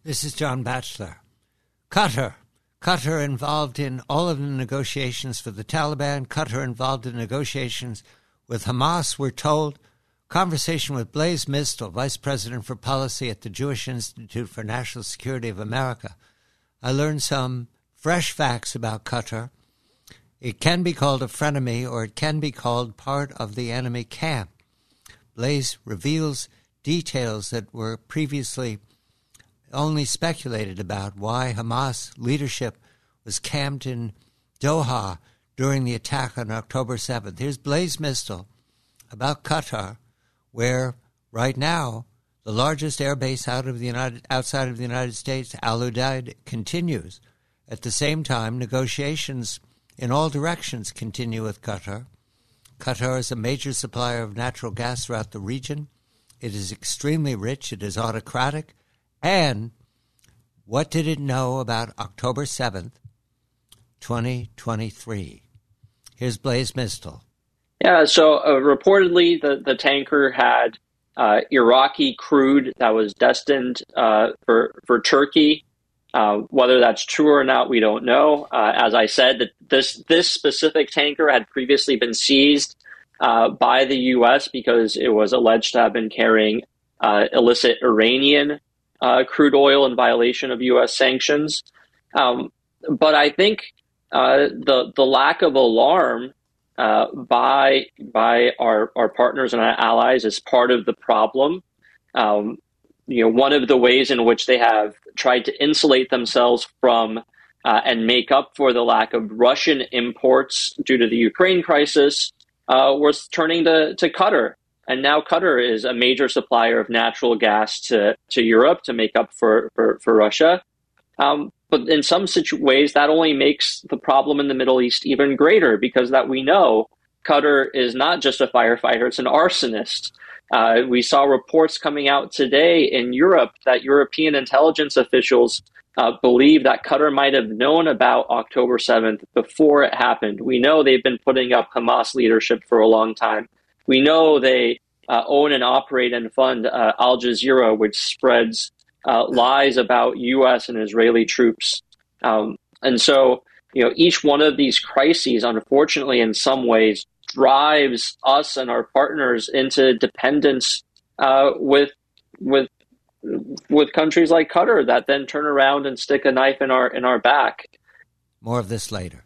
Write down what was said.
This is John Batchelor. Qatar involved in all of the negotiations for the Taliban. Qatar involved in negotiations with Hamas, we're told. Conversation with Blaise Mistel, Vice President for Policy at the Jewish Institute for National Security of America. I learned some fresh facts about Qatar. It can be called a frenemy, or it can be called part of the enemy camp. Blaise reveals details that were previously only speculated about, why Hamas leadership was camped in Doha during the attack on October 7th. Here's Blaise Mistel about Qatar, where right now the largest airbase outside of the United States, Al Udeid, continues. At the same time, negotiations in all directions continue with Qatar. Qatar is a major supplier of natural gas throughout the region. It is extremely rich. It is autocratic. And what did it know about October 7th, 2023? Here's Blaise Mistel. Yeah, so reportedly the tanker had Iraqi crude that was destined for Turkey. Whether that's true or not, we don't know. As I said, this specific tanker had previously been seized by the U.S. because it was alleged to have been carrying illicit Iranian crude oil in violation of U.S. sanctions. But I think the lack of alarm by our partners and our allies is part of the problem. One of the ways in which they have tried to insulate themselves from and make up for the lack of Russian imports due to the Ukraine crisis was turning to Qatar. And now Qatar is a major supplier of natural gas to Europe to make up for Russia. But in some ways, that only makes the problem in the Middle East even greater, because that we know Qatar is not just a firefighter, it's an arsonist. We saw reports coming out today in Europe that European intelligence officials believe that Qatar might have known about October 7th before it happened. We know they've been putting up Hamas leadership for a long time. We know they own and operate and fund Al Jazeera, which spreads lies about U.S. and Israeli troops. And so, each one of these crises, unfortunately, in some ways, drives us and our partners into dependence with countries like Qatar that then turn around and stick a knife in our back. More of this later.